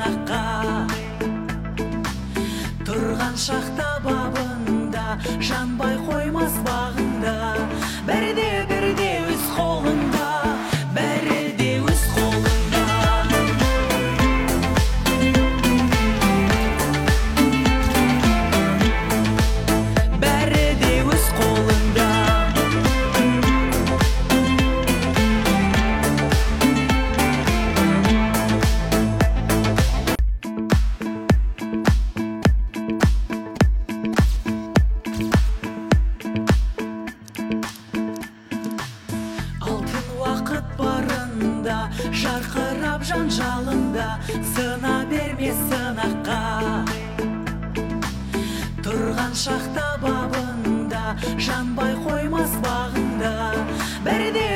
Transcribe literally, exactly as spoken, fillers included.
сынаққа. Тұрған шақта бабында, жанбай қоймас бағында. Бәрі де бәрі де өз қолында, бәрі де өз қолында. Бәрі де өз қолында. Алтын уақыт барында, жарқырап жанжалында, сына берме сынаққа. Тұрған шақта бабында, жанбай қоймас бағында. Бәрі де